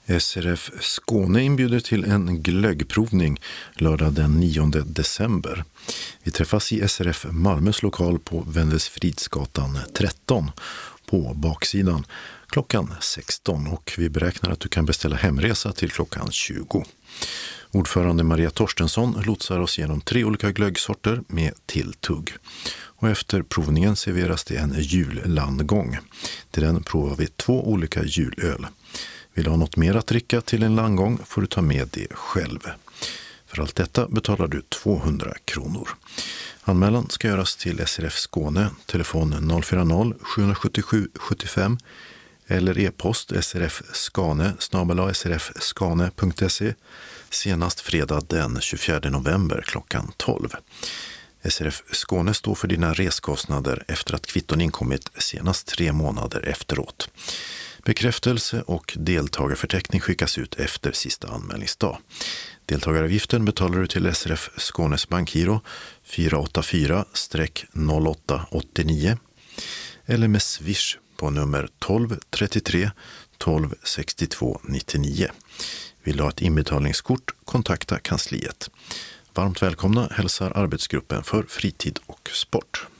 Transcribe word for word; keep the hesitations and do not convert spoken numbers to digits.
S R F Skåne inbjuder till en glöggprovning lördag den nionde december. Vi träffas i S R F Malmös lokal på Wendelsfridsgatan tretton på baksidan klockan sexton, och vi beräknar att du kan beställa hemresa till klockan tjugo. Ordförande Maria Torstensson lotsar oss genom tre olika glöggsorter med tilltugg. Och efter provningen serveras det en jullandgång. Till den provar vi två olika julöl. Vill du ha något mer att dricka till en landgång får du ta med det själv. För allt detta betalar du tvåhundra kronor. Anmälan ska göras till S R F Skåne, telefon noll fyra noll sju sju sju sju fem eller e-post srfskane snabel-a srfskane punkt se senast fredag den tjugofjärde november klockan tolv. S R F Skåne står för dina reskostnader efter att kvitton inkommit senast tre månader efteråt. Bekräftelse och deltagarförteckning skickas ut efter sista anmälningsdag. Deltagaravgiften betalar du till S R F Skånes bankgiro fyra åtta fyra noll åtta åtta nio eller med Swish på nummer tolv trettiotre tolv sextiotvå nittionio. Vill du ha ett inbetalningskort, kontakta kansliet. Varmt välkomna hälsar arbetsgruppen för fritid och sport.